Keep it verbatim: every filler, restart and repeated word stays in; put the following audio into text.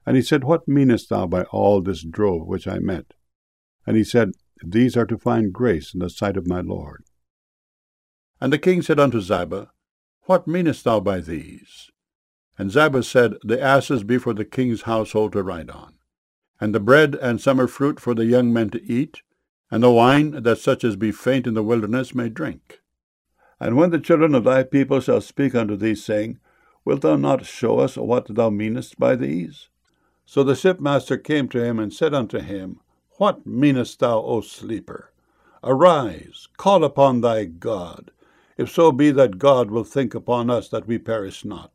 And he said, What meanest thou by all this drove which I met? And he said, These are to find grace in the sight of my Lord. And the king said unto Ziba, What meanest thou by these? And Ziba said, The asses be for the king's household to ride on, and the bread and summer fruit for the young men to eat, and the wine, that such as be faint in the wilderness may drink. And when the children of thy people shall speak unto thee, saying, Wilt thou not show us what thou meanest by these? So the shipmaster came to him and said unto him, What meanest thou, O sleeper? Arise, call upon thy God, if so be that God will think upon us that we perish not.